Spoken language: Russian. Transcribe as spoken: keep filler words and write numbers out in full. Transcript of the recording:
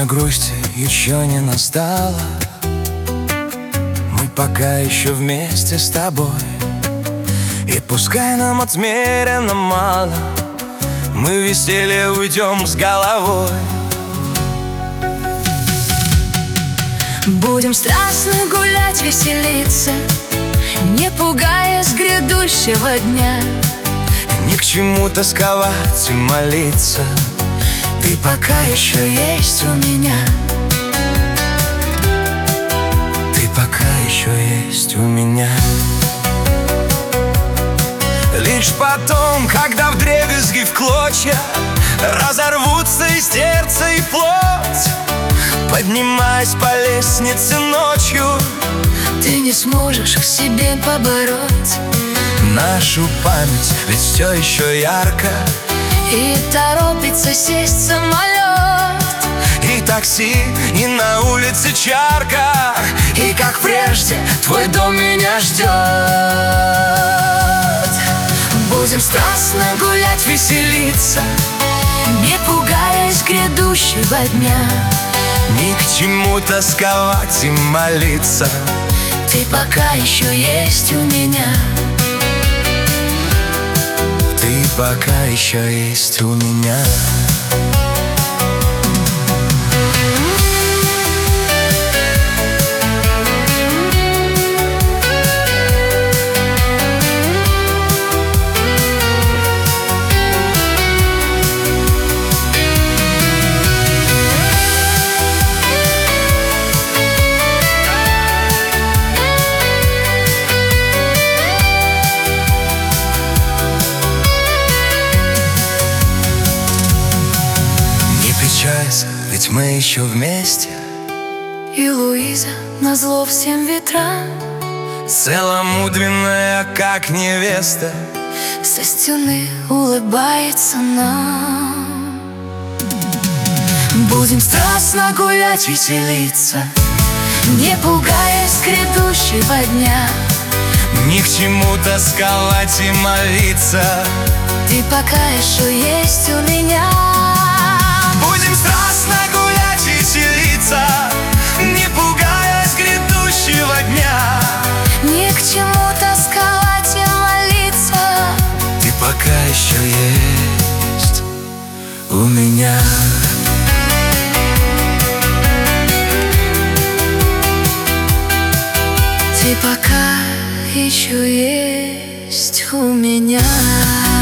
Время грусти еще не настало. Мы пока еще вместе с тобой. И пускай нам отмерено мало, мы в веселье уйдем с головой. Будем страстно гулять, веселиться, не пугаясь грядущего дня. Ни к чему тосковать и молиться, ты пока еще есть у меня. Ты пока еще есть у меня. Лишь потом, когда вдребезги, в клочья разорвутся и сердце, и плоть, поднимаясь по лестнице ночью, ты не сможешь к себе побороть нашу память, ведь все еще ярко. И торопится сесть самолет, и такси, и на улице чарка, и как прежде твой дом меня ждет. Будем страстно гулять, веселиться, не пугаясь грядущего дня. Ни к чему тосковать и молиться, ты пока еще есть у меня. Ты пока еще есть у меня. Ведь мы еще вместе. И Луиза назло всем ветрам, целомудренная, как невеста, со стены улыбается нам. Будем страстно гулять, веселиться, не пугаясь грядущего дня. Ни к чему тосковать и молиться, ты пока еще есть у меня. Будем страстно гулять, веселиться, не пугаясь грядущего дня. Ни к чему тосковать и молиться, ты пока еще есть у меня. Ты пока еще есть у меня.